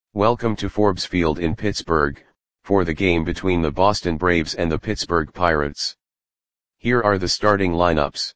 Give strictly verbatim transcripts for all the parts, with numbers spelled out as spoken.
Welcome to Forbes Field in Pittsburgh, for the game between the Boston Braves and the Pittsburgh Pirates. Here are the starting lineups.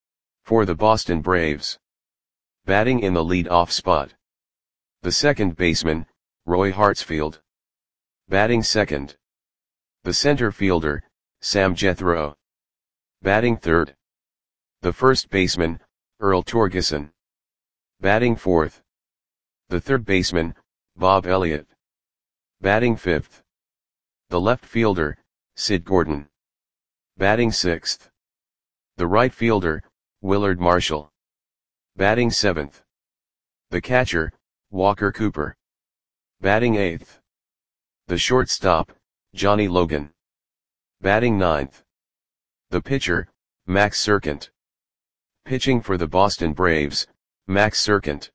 For the Boston Braves. Batting in the lead-off spot. The second baseman, Roy Hartsfield. Batting second. The center fielder, Sam Jethro. Batting third. The first baseman, Earl Torgeson. Batting fourth. The third baseman, Bob Elliott. Batting fifth. The left fielder, Sid Gordon. Batting sixth. The right fielder, Willard Marshall. Batting seventh. The catcher, Walker Cooper. Batting eighth. The shortstop, Johnny Logan. Batting ninth. The pitcher, Max Serkent. Pitching for the Boston Braves, Max Serkent.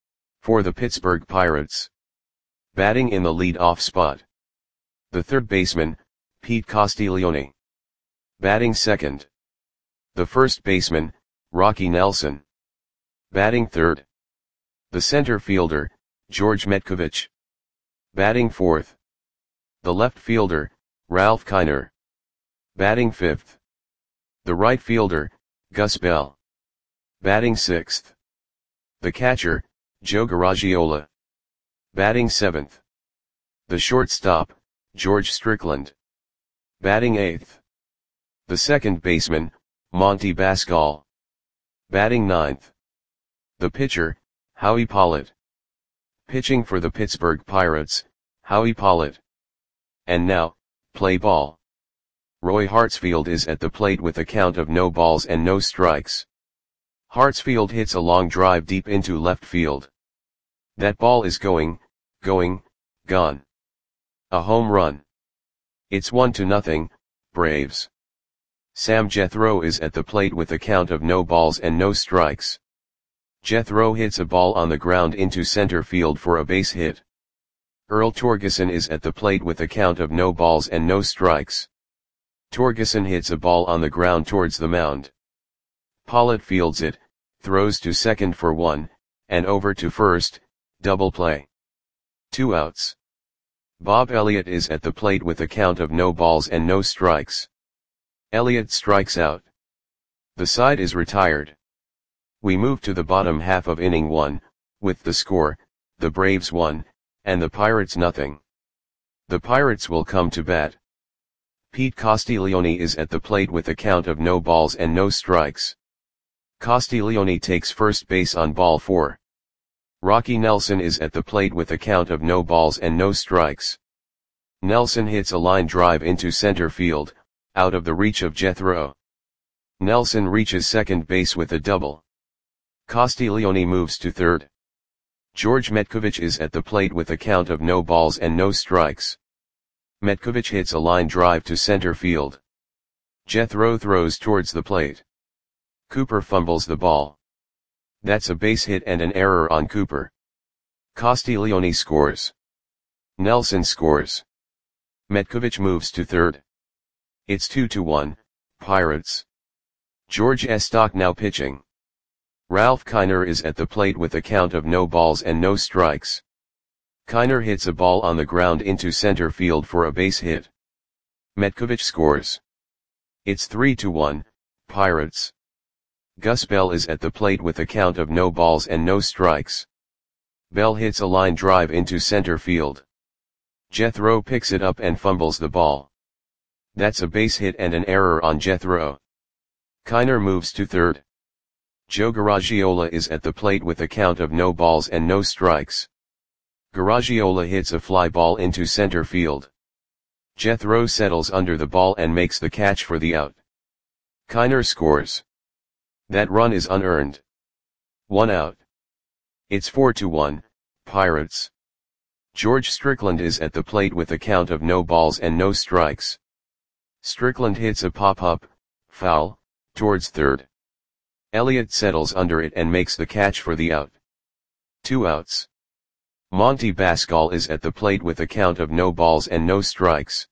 For the Pittsburgh Pirates. Batting in the lead-off spot. The third baseman, Pete Castiglione. Batting second. The first baseman, Rocky Nelson. Batting third. The center fielder, George Metcovich. Batting fourth. The left fielder, Ralph Kiner. Batting fifth. The right fielder, Gus Bell. Batting sixth. The catcher, Joe Garagiola. Batting seventh. The shortstop, George Strickland. Batting eighth. The second baseman, Monty Basgall. Batting ninth. The pitcher, Howie Pollitt. Pitching for the Pittsburgh Pirates, Howie Pollitt. And now, play ball. Roy Hartsfield is at the plate with a count of no balls and no strikes. Hartsfield hits a long drive deep into left field. That ball is going, going, gone. A home run. It's one to nothing, Braves. Sam Jethro is at the plate with a count of no balls and no strikes. Jethro hits a ball on the ground into center field for a base hit. Earl Torgeson is at the plate with a count of no balls and no strikes. Torgeson hits a ball on the ground towards the mound. Pollitt fields it, throws to second for one, and over to first, double play. Two outs. Bob Elliott is at the plate with a count of no balls and no strikes. Elliott strikes out. The side is retired. We move to the bottom half of inning one, with the score, the Braves one, and the Pirates nothing. The Pirates will come to bat. Pete Castiglione is at the plate with a count of no balls and no strikes. Castiglione takes first base on ball four. Rocky Nelson is at the plate with a count of no balls and no strikes. Nelson hits a line drive into center field, out of the reach of Jethro. Nelson reaches second base with a double. Castiglione moves to third. George Metcovich is at the plate with a count of no balls and no strikes. Metcovich hits a line drive to center field. Jethro throws towards the plate. Cooper fumbles the ball. That's a base hit and an error on Cooper. Castiglione scores. Nelson scores. Metcovich moves to third. It's two to one, Pirates. George Estock now pitching. Ralph Kiner is at the plate with a count of no balls and no strikes. Kiner hits a ball on the ground into center field for a base hit. Metcovich scores. It's three to one, Pirates. Gus Bell is at the plate with a count of no balls and no strikes. Bell hits a line drive into center field. Jethro picks it up and fumbles the ball. That's a base hit and an error on Jethro. Kiner moves to third. Joe Garagiola is at the plate with a count of no balls and no strikes. Garagiola hits a fly ball into center field. Jethro settles under the ball and makes the catch for the out. Kiner scores. That run is unearned. One out. It's four to one, Pirates. George Strickland is at the plate with a count of no balls and no strikes. Strickland hits a pop-up, foul, towards third. Elliott settles under it and makes the catch for the out. Two outs. Monty Basgall is at the plate with a count of no balls and no strikes.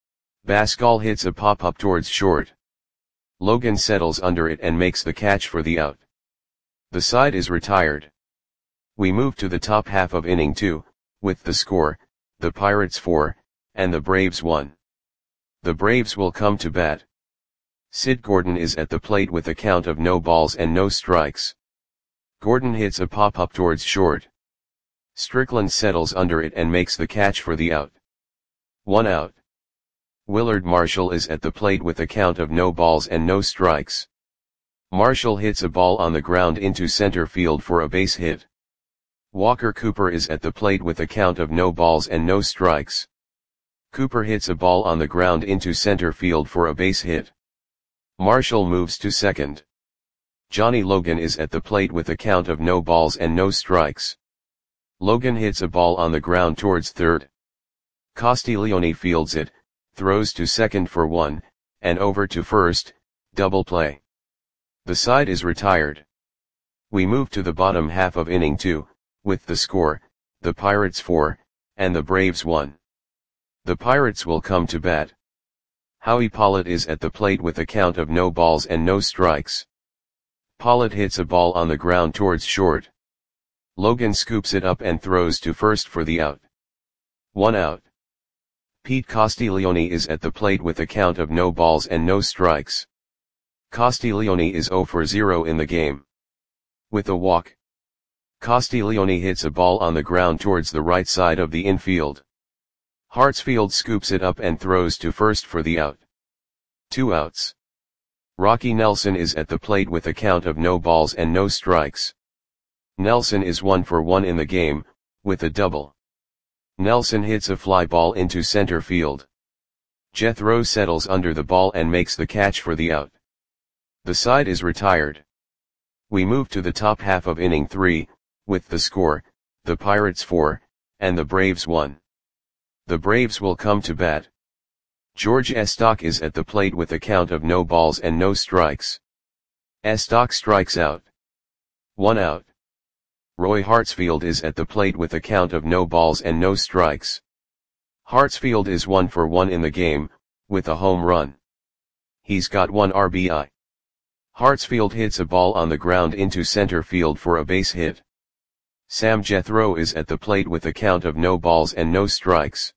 Basgall hits a pop-up towards short. Logan settles under it and makes the catch for the out. The side is retired. We move to the top half of inning two, With the score, the Pirates four, and the Braves one. The Braves will come to bat. Sid Gordon is at the plate with a count of no balls and no strikes. Gordon hits a pop-up towards short. Strickland settles under it and makes the catch for the out. One out. Willard Marshall is at the plate with a count of no balls and no strikes. Marshall hits a ball on the ground into center field for a base hit. Walker Cooper is at the plate with a count of no balls and no strikes. Cooper hits a ball on the ground into center field for a base hit. Marshall moves to second. Johnny Logan is at the plate with a count of no balls and no strikes. Logan hits a ball on the ground towards third. Castiglione fields it, throws to second for one, and over to first, double play. The side is retired. We move to the bottom half of inning two, with the score, the Pirates four, and the Braves one. The Pirates will come to bat. Howie Pollitt is at the plate with a count of no balls and no strikes. Pollitt hits a ball on the ground towards short. Logan scoops it up and throws to first for the out. One out. Pete Castiglione is at the plate with a count of no balls and no strikes. Castiglione is zero for zero in the game. With a walk, Castiglione hits a ball on the ground towards the right side of the infield. Hartsfield scoops it up and throws to first for the out. Two outs. Rocky Nelson is at the plate with a count of no balls and no strikes. Nelson is one for one in the game, with a double. Nelson hits a fly ball into center field. Jethro settles under the ball and makes the catch for the out. The side is retired. We move to the top half of inning three, with the score, the Pirates four, and the Braves one. The Braves will come to bat. George Estock is at the plate with a count of no balls and no strikes. Estock strikes out. One out. Roy Hartsfield is at the plate with a count of no balls and no strikes. Hartsfield is one for one in the game, with a home run. He's got one R B I. Hartsfield hits a ball on the ground into center field for a base hit. Sam Jethro is at the plate with a count of no balls and no strikes.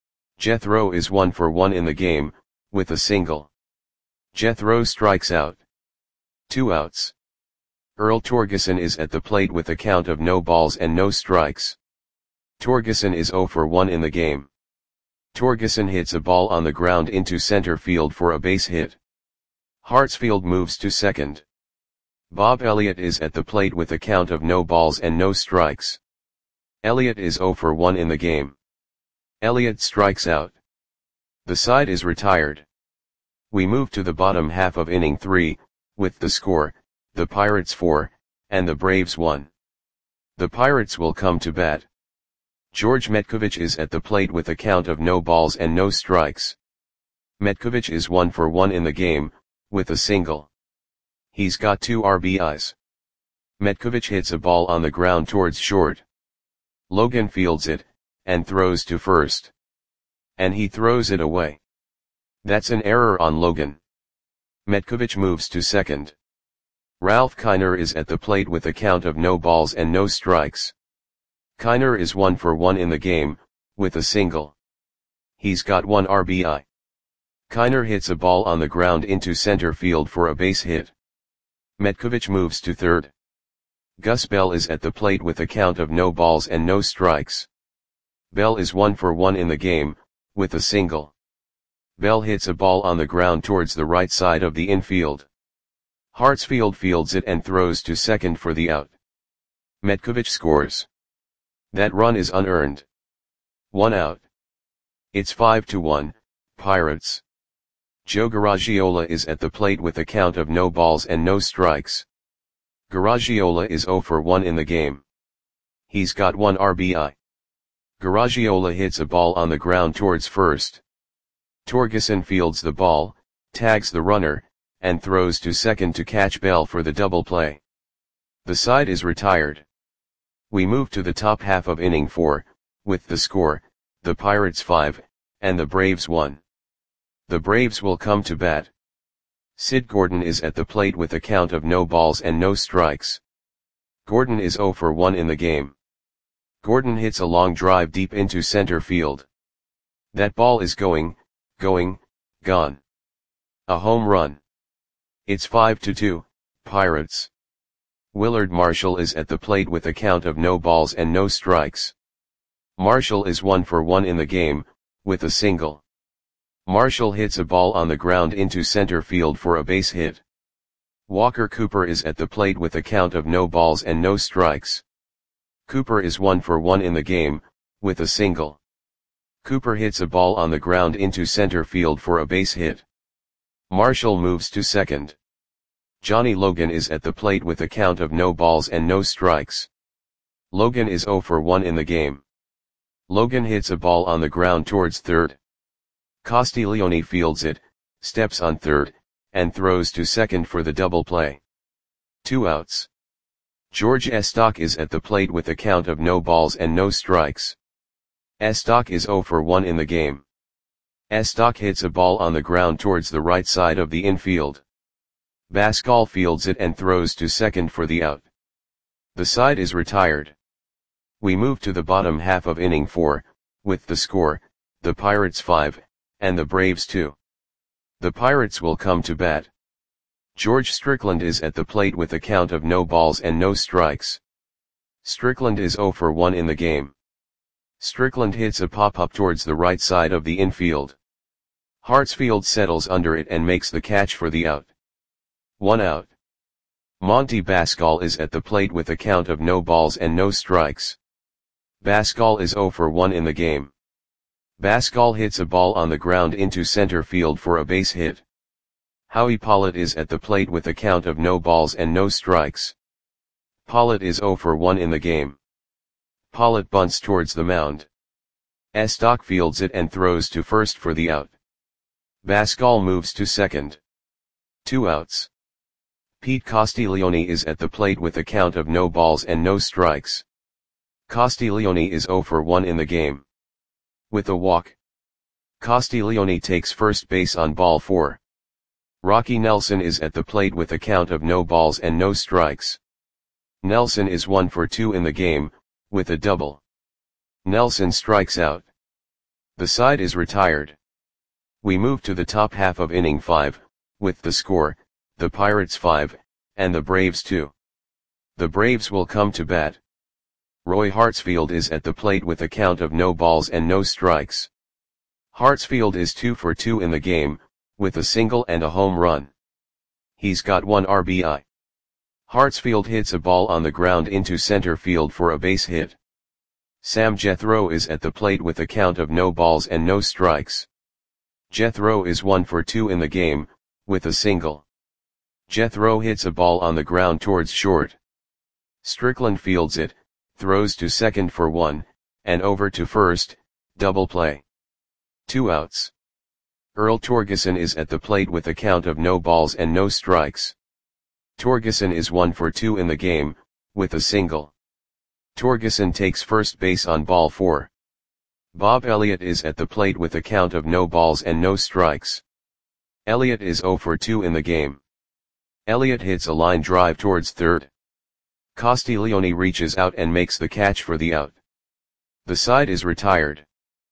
Jethro is one for one in the game, with a single. Jethro strikes out. Two outs. Earl Torgeson is at the plate with a count of no balls and no strikes. Torgeson is zero for one in the game. Torgeson hits a ball on the ground into center field for a base hit. Hartsfield moves to second. Bob Elliott is at the plate with a count of no balls and no strikes. Elliott is zero for one in the game. Elliott strikes out. The side is retired. We move to the bottom half of inning three, with the score, the Pirates four, and the Braves one. The Pirates will come to bat. George Metkovich is at the plate with a count of no balls and no strikes. Metkovich is one for one in the game, with a single. He's got two R B Is. Metkovich hits a ball on the ground towards short. Logan fields it, and throws to first. And he throws it away. That's an error on Logan. Metkovich moves to second. Ralph Kiner is at the plate with a count of no balls and no strikes. Kiner is one for one in the game, with a single. He's got one R B I. Kiner hits a ball on the ground into center field for a base hit. Metkovich moves to third. Gus Bell is at the plate with a count of no balls and no strikes. Bell is one for one in the game, with a single. Bell hits a ball on the ground towards the right side of the infield. Hartsfield fields it and throws to second for the out. Metkovich scores. That run is unearned. One out. It's five to one, Pirates. Joe Garagiola is at the plate with a count of no balls and no strikes. Garagiola is zero for one in the game. He's got one R B I. Garagiola hits a ball on the ground towards first. Torgeson fields the ball, tags the runner, and throws to second to catch Bell for the double play. The side is retired. We move to the top half of inning four, with the score, the Pirates five, and the Braves one. The Braves will come to bat. Sid Gordon is at the plate with a count of no balls and no strikes. Gordon is zero for one in the game. Gordon hits a long drive deep into center field. That ball is going, going, gone. A home run. It's five to two, Pirates. Willard Marshall is at the plate with a count of no balls and no strikes. Marshall is one for one in the game, with a single. Marshall hits a ball on the ground into center field for a base hit. Walker Cooper is at the plate with a count of no balls and no strikes. Cooper is one for one in the game, with a single. Cooper hits a ball on the ground into center field for a base hit. Marshall moves to second. Johnny Logan is at the plate with a count of no balls and no strikes. Logan is zero for one in the game. Logan hits a ball on the ground towards third. Castiglione fields it, steps on third, and throws to second for the double play. Two outs. George Estock is at the plate with a count of no balls and no strikes. Estock is zero for one in the game. Estock hits a ball on the ground towards the right side of the infield. Bascal fields it and throws to second for the out. The side is retired. We move to the bottom half of inning four, with the score, the Pirates five, and the Braves two. The Pirates will come to bat. George Strickland is at the plate with a count of no balls and no strikes. Strickland is zero for one in the game. Strickland hits a pop-up towards the right side of the infield. Hartsfield settles under it and makes the catch for the out. One out. Monty Bascal is at the plate with a count of no balls and no strikes. Bascal is zero for one in the game. Bascal hits a ball on the ground into center field for a base hit. Howie Pollitt is at the plate with a count of no balls and no strikes. Pollitt is zero for one in the game. Pollitt bunts towards the mound. Estock fields it and throws to first for the out. Bascal moves to second. Two outs. Pete Castiglione is at the plate with a count of no balls and no strikes. Castiglione is zero for one in the game. With a walk. Castiglione takes first base on ball four. Rocky Nelson is at the plate with a count of no balls and no strikes. Nelson is one for two in the game, with a double. Nelson strikes out. The side is retired. We move to the top half of inning five, with the score, the Pirates five, and the Braves two. The Braves will come to bat. Roy Hartsfield is at the plate with a count of no balls and no strikes. Hartsfield is two for two in the game, with a single and a home run. He's got one R B I. Hartsfield hits a ball on the ground into center field for a base hit. Sam Jethro is at the plate with a count of no balls and no strikes. Jethro is one for two in the game, with a single. Jethro hits a ball on the ground towards short. Strickland fields it, throws to second for one, and over to first, double play. Two outs. Earl Torgeson is at the plate with a count of no balls and no strikes. Torgeson is one for two in the game, with a single. Torgeson takes first base on ball four. Bob Elliott is at the plate with a count of no balls and no strikes. Elliott is zero for two in the game. Elliott hits a line drive towards third. Castiglione reaches out and makes the catch for the out. The side is retired.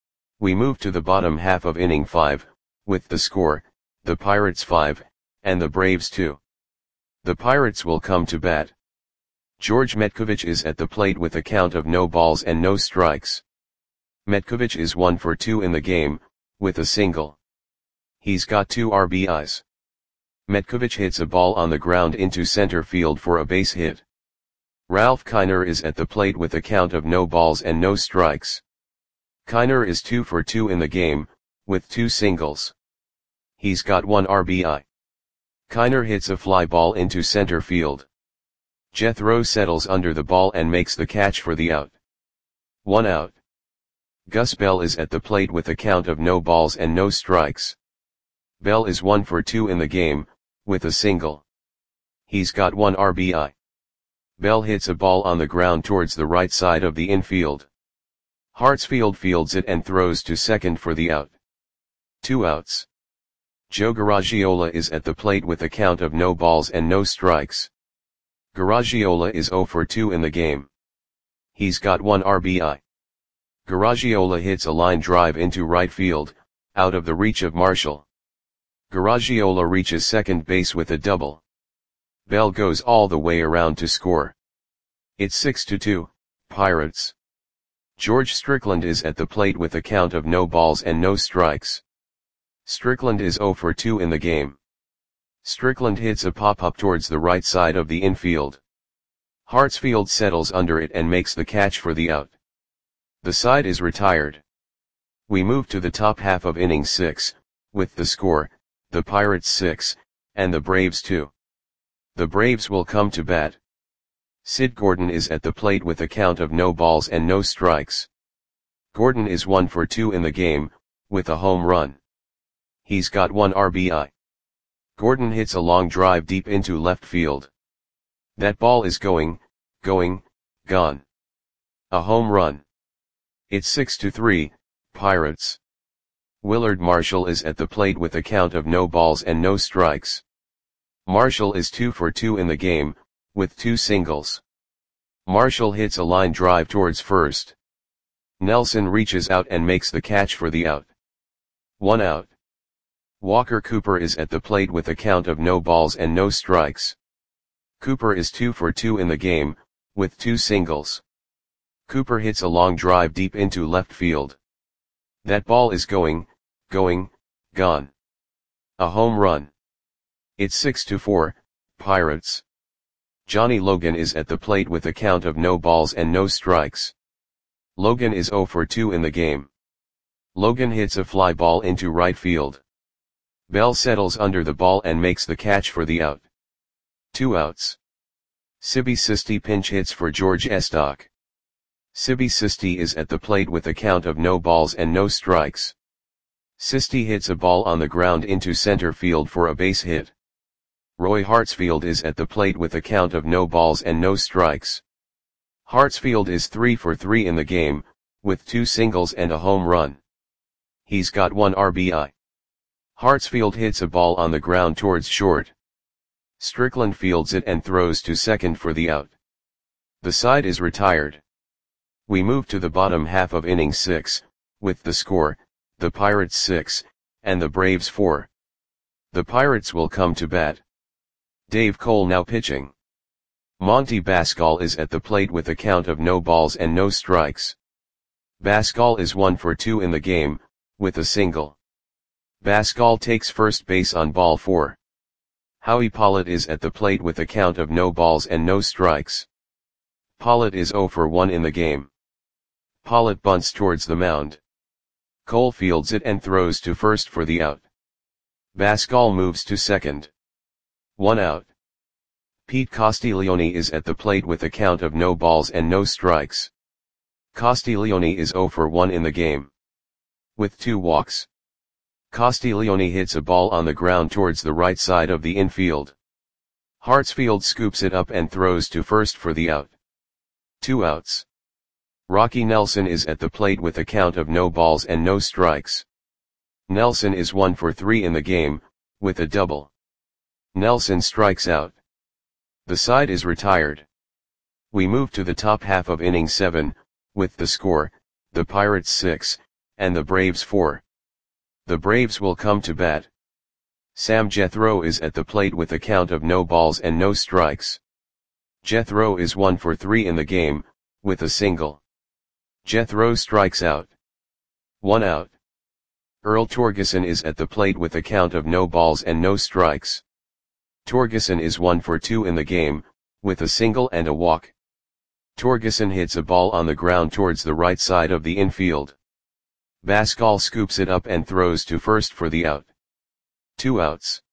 We move to the bottom half of inning five, with the score, the Pirates five, and the Braves two. The Pirates will come to bat. George Metkovich is at the plate with a count of no balls and no strikes. Metkovich is one for two in the game, with a single. He's got two R B Is. Metkovich hits a ball on the ground into center field for a base hit. Ralph Kiner is at the plate with a count of no balls and no strikes. Kiner is two for two in the game, with two singles. He's got one R B I. Kiner hits a fly ball into center field. Jethro settles under the ball and makes the catch for the out. One out. Gus Bell is at the plate with a count of no balls and no strikes. Bell is one for two in the game, with a single. He's got one R B I. Bell hits a ball on the ground towards the right side of the infield. Hartsfield fields it and throws to second for the out. Two outs. Joe Garagiola is at the plate with a count of no balls and no strikes. Garagiola is zero for two in the game. He's got one R B I. Garagiola hits a line drive into right field, out of the reach of Marshall. Garagiola reaches second base with a double. Bell goes all the way around to score. It's six to two, Pirates. George Strickland is at the plate with a count of no balls and no strikes. Strickland is zero for two in the game. Strickland hits a pop-up towards the right side of the infield. Hartsfield settles under it and makes the catch for the out. The side is retired. We move to the top half of inning six, with the score, the Pirates six, and the Braves two. The Braves will come to bat. Sid Gordon is at the plate with a count of no balls and no strikes. Gordon is one for two in the game, with a home run. He's got one R B I. Gordon hits a long drive deep into left field. That ball is going, going, gone. A home run. It's six to three, Pirates. Willard Marshall is at the plate with a count of no balls and no strikes. Marshall is two for two in the game, with two singles. Marshall hits a line drive towards first. Nelson reaches out and makes the catch for the out. One out. Walker Cooper is at the plate with a count of no balls and no strikes. Cooper is two for two in the game, with two singles. Cooper hits a long drive deep into left field. That ball is going, going, gone. A home run. It's six to four, Pirates. Johnny Logan is at the plate with a count of no balls and no strikes. Logan is zero for two in the game. Logan hits a fly ball into right field. Bell settles under the ball and makes the catch for the out. Two outs. Sibby Sisti pinch hits for George Estock. Sibby Sisti is at the plate with a count of no balls and no strikes. Sisti hits a ball on the ground into center field for a base hit. Roy Hartsfield is at the plate with a count of no balls and no strikes. Hartsfield is three for three in the game, with two singles and a home run. He's got one R B I. Hartsfield hits a ball on the ground towards short. Strickland fields it and throws to second for the out. The side is retired. We move to the bottom half of inning six, with the score, the Pirates six, and the Braves four. The Pirates will come to bat. Dave Cole now pitching. Monty Bascall is at the plate with a count of no balls and no strikes. Bascall is one for two in the game, with a single. Bascall takes first base on ball four. Howie Pollitt is at the plate with a count of no balls and no strikes. Pollitt is zero for one in the game. Pollitt bunts towards the mound. Cole fields it and throws to first for the out. Bascall moves to second. One out. Pete Castiglione is at the plate with a count of no balls and no strikes. Castiglione is zero for one in the game. With two walks. Castiglione hits a ball on the ground towards the right side of the infield. Hartsfield scoops it up and throws to first for the out. Two outs. Rocky Nelson is at the plate with a count of no balls and no strikes. Nelson is one for three in the game, with a double. Nelson strikes out. The side is retired. We move to the top half of inning seven, with the score, the Pirates six, and the Braves four. The Braves will come to bat. Sam Jethro is at the plate with a count of no balls and no strikes. Jethro is one for three in the game, with a single. Jethro strikes out. One out. Earl Torgeson is at the plate with a count of no balls and no strikes. Torgeson is one for two in the game, with a single and a walk. Torgeson hits a ball on the ground towards the right side of the infield. Bascall scoops it up and throws to first for the out. Two outs.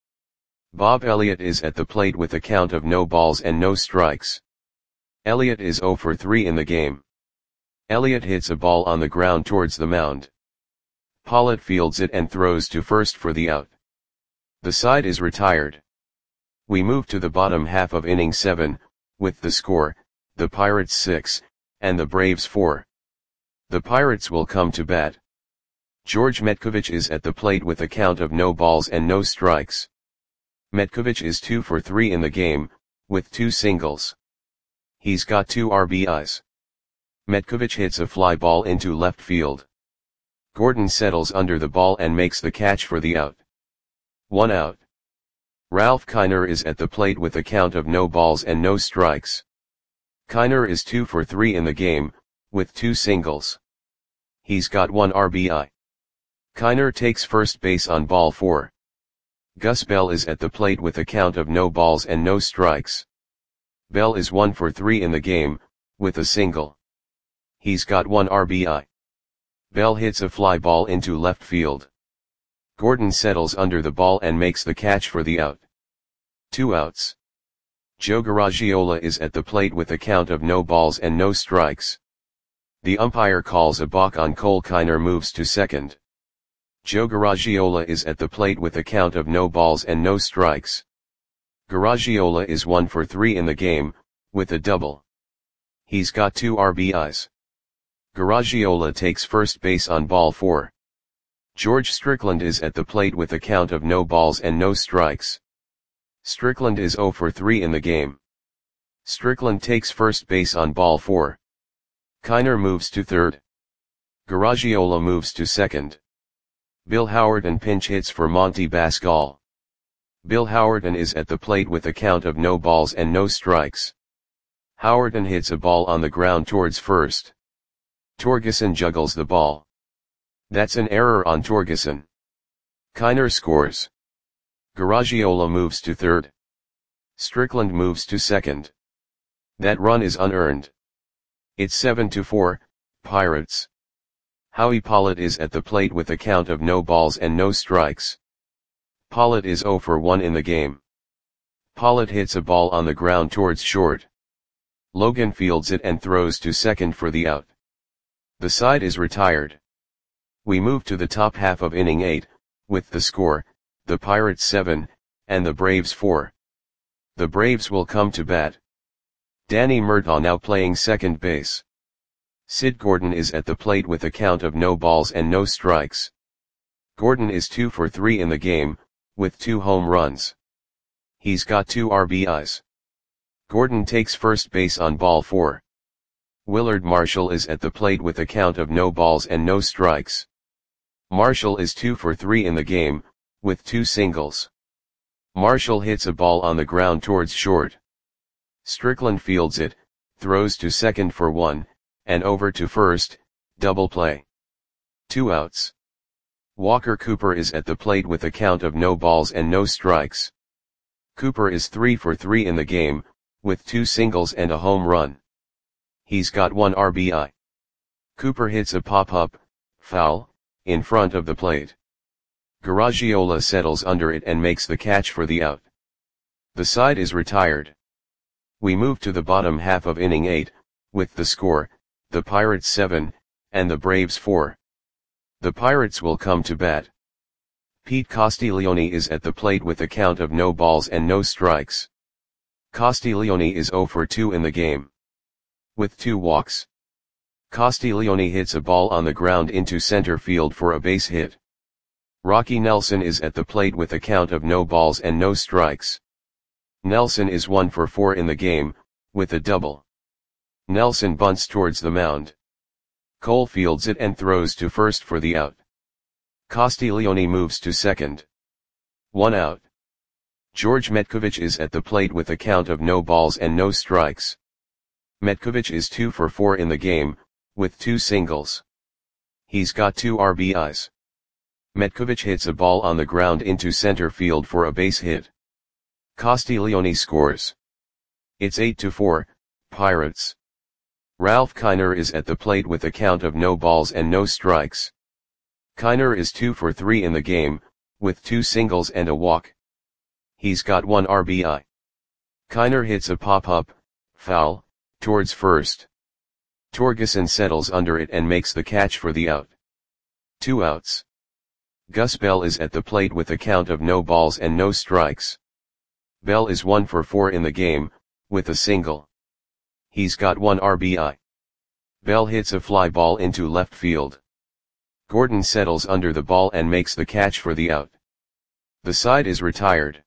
Bob Elliott is at the plate with a count of no balls and no strikes. Elliott is zero for three in the game. Elliott hits a ball on the ground towards the mound. Pollitt fields it and throws to first for the out. The side is retired. We move to the bottom half of inning seven, with the score, the Pirates six, and the Braves four. The Pirates will come to bat. George Metkovich is at the plate with a count of no balls and no strikes. Metkovich is two for three in the game, with two singles. He's got two R B Is. Metkovic hits a fly ball into left field. Gordon settles under the ball and makes the catch for the out. One out. Ralph Kiner is at the plate with a count of no balls and no strikes. Kiner is two for three in the game, with two singles. He's got one R B I. Kiner takes first base on ball four. Gus Bell is at the plate with a count of no balls and no strikes. Bell is one for three in the game, with a single. He's got one R B I. Bell hits a fly ball into left field. Gordon settles under the ball and makes the catch for the out. Two outs. Joe Garagiola is at the plate with a count of no balls and no strikes. The umpire calls a balk on Cole. Kiner moves to second. Joe Garagiola is at the plate with a count of no balls and no strikes. Garagiola is one for three in the game, with a double. He's got two R B Is. Garagiola takes first base on ball four. George Strickland is at the plate with a count of no balls and no strikes. Strickland is zero for three in the game. Strickland takes first base on ball four. Kiner moves to third. Garagiola moves to second. Bill Howerton pinch hits for Monty Basgall. Bill Howerton is at the plate with a count of no balls and no strikes. Howerton hits a ball on the ground towards first. Torgeson juggles the ball. That's an error on Torgeson. Kiner scores. Garagiola moves to third. Strickland moves to second. That run is unearned. It's seven to four, Pirates. Howie Pollitt is at the plate with a count of no balls and no strikes. Pollitt is zero for one in the game. Pollitt hits a ball on the ground towards short. Logan fields it and throws to second for the out. The side is retired. We move to the top half of inning eight, with the score, the Pirates seven, and the Braves four. The Braves will come to bat. Danny Murtaugh now playing second base. Sid Gordon is at the plate with a count of no balls and no strikes. Gordon is two for three in the game, with two home runs. He's got two R B Is. Gordon takes first base on ball four. Willard Marshall is at the plate with a count of no balls and no strikes. Marshall is two for three in the game, with two singles. Marshall hits a ball on the ground towards short. Strickland fields it, throws to second for one, and over to first, double play. Two outs. Walker Cooper is at the plate with a count of no balls and no strikes. Cooper is three for three in the game, with two singles and a home run. He's got one R B I. Cooper hits a pop-up, foul, in front of the plate. Garagiola settles under it and makes the catch for the out. The side is retired. We move to the bottom half of inning eight, with the score, the Pirates seven, and the Braves four. The Pirates will come to bat. Pete Castiglione is at the plate with a count of no balls and no strikes. Castiglione is zero for two in the game, with two walks. Castiglione hits a ball on the ground into center field for a base hit. Rocky Nelson is at the plate with a count of no balls and no strikes. Nelson is one for four in the game, with a double. Nelson bunts towards the mound. Cole fields it and throws to first for the out. Castiglione moves to second. One out. George Metkovic is at the plate with a count of no balls and no strikes. Metkovic is two for four in the game, with two singles. He's got two R B Is. Metkovic hits a ball on the ground into center field for a base hit. Castiglione scores. It's eight to four, Pirates. Ralph Kiner is at the plate with a count of no balls and no strikes. Kiner is two for three in the game, with two singles and a walk. He's got one R B I. Kiner hits a pop-up, foul, towards first. Torgeson settles under it and makes the catch for the out. Two outs. Gus Bell is at the plate with a count of no balls and no strikes. Bell is one for four in the game, with a single. He's got one R B I. Bell hits a fly ball into left field. Gordon settles under the ball and makes the catch for the out. The side is retired.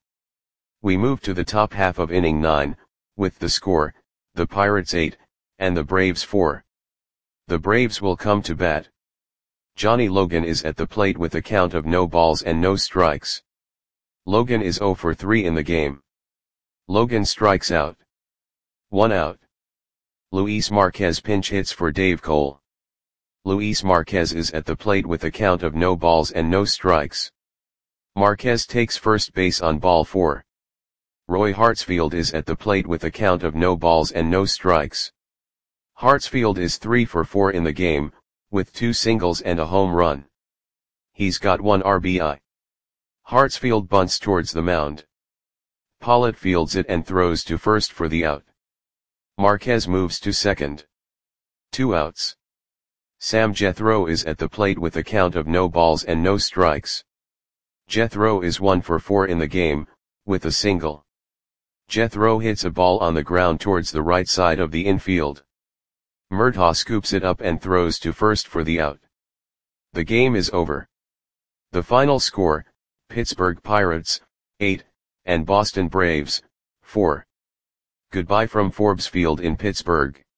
We move to the top half of inning nine, with the score, the Pirates eight, and the Braves four. The Braves will come to bat. Johnny Logan is at the plate with a count of no balls and no strikes. Logan is zero for three in the game. Logan strikes out. One out. Luis Marquez pinch hits for Dave Cole. Luis Marquez is at the plate with a count of no balls and no strikes. Marquez takes first base on ball four. Roy Hartsfield is at the plate with a count of no balls and no strikes. Hartsfield is three for four in the game, with two singles and a home run. He's got one R B I. Hartsfield bunts towards the mound. Pollitt fields it and throws to first for the out. Marquez moves to second. Two outs. Sam Jethro is at the plate with a count of no balls and no strikes. Jethro is one for four in the game, with a single. Jethro hits a ball on the ground towards the right side of the infield. Murtaugh scoops it up and throws to first for the out. The game is over. The final score, Pittsburgh Pirates, eight, and Boston Braves, four. Goodbye from Forbes Field in Pittsburgh.